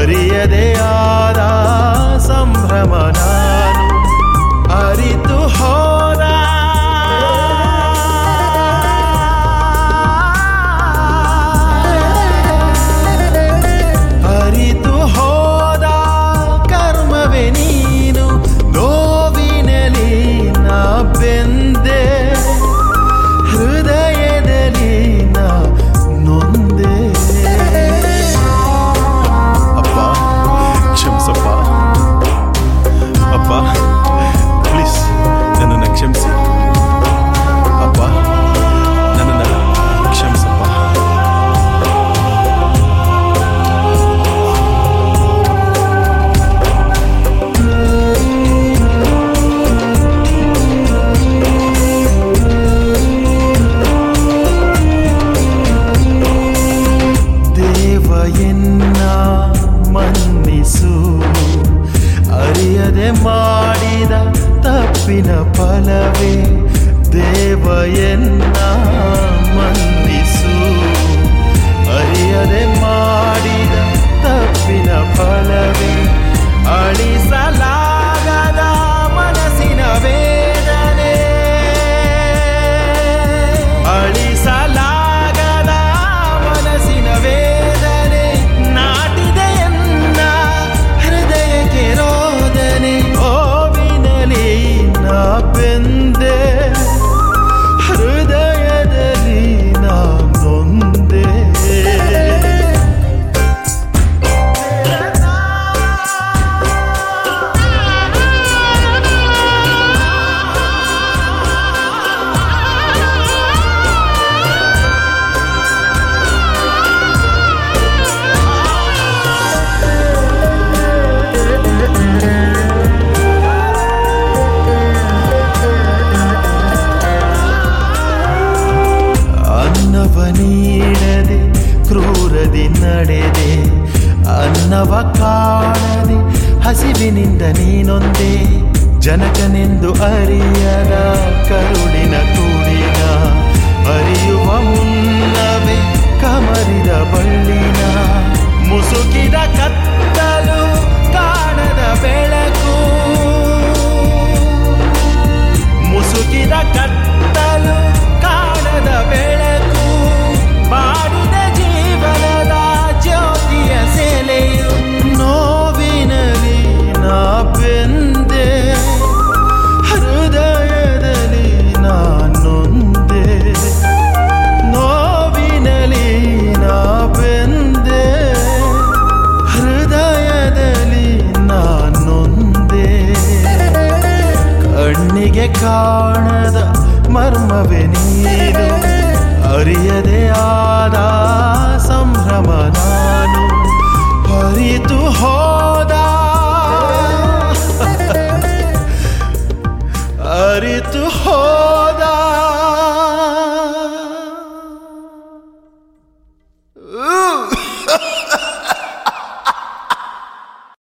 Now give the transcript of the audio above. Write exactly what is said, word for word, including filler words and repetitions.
ಅರಿಯದೆ ಆದ ಸಂಭ್ರಮ ನಾನು ಅರಿತು ಹೋದ ಅರಿತು ಹೋದ ಕರ್ಮವೇ ನೀನು ನೋವಿನಲಿ ನಾ ಬೆಂದೆ ಹೃದಯದಲ್ಲಿ ನಾ ನೊಂದೆ ಅಪ್ಪ ಕ್ಷಮಿಸಪ್ಪ ಅಪ್ಪ ಪ್ಲೀಸ್ ನನ್ನನ್ನು ಕ್ಷಮಿಸಿ ಅಪ್ಪ ನನ್ನನ್ನು ಕ್ಷಮಿಸಪ್ಪ ದೇವಯನ್ನ ಮನ್ನಿಸು ಅರಿಯದೆ ಮಾಡಿದ ತಪ್ಪಿನ ಫಲವೇ ದೇವಯನ್ನ ಮನ್ನಿಸು ಅರಿಯದೆ ಮಾಡಿದ ತಪ್ಪಿನ ಫಲವೇ ಅಳಿಸಲಾಗದ ಮನಸ್ಸಿನ ವೇದನೆ ಅಳಿಸಲಾಗದ ಮನಸ್ಸಿನ ವೇದನೆ ನಾಟಿದೆಯನ್ನ ಹೃದಯಕ್ಕೆ ರೋದನೆ ಓವಿನಲಿ ನಾ ಬೆಂದೆ ಹೃದಯದಲ್ಲಿ ನಾ ನೊಂದೆ ಅನ್ನವ ನೀಡದೆ ಕ್ರೂರದಿ ನಡೆದೆ ಅನ್ನವ ಕಾಣದೆ ಹಸಿವಿನಿಂದ ನೀನೊಂದೇ ಜನಕನೆಂದು ಅರಿಯದ ಕರುಳಿನ ಕೂಡಿನ ಅರಿಯುವ ಮುನ್ನವೇ ಕಮರಿದ ಬಳ್ಳಿನ ಮುಸುಕಿದ ಕತ್ತಲು ಕಾಣದ ಬೆಳಕು ಮುಸುಕಿದ ಕತ್ತಲು ಕಾಣದ ಬೆಳಕು ಮಾಡಿದ ಜೀವನದ ಜ್ಯೋತಿಯ ಸೆಲೆಯು ನೋವಿನಲಿ ನಾ ಬೆಂದೆ ಹೃದಯದಲ್ಲಿ ನಾ ನೊಂದೆ ನೋವಿನಲಿ ನಾ ಬೆಂದೆ ಹೃದಯದಲ್ಲಿ ನಾ ನೊಂದೆ ಕಣ್ಣಿಗೆ ಕಾಣದ ಮರ್ಮವೇ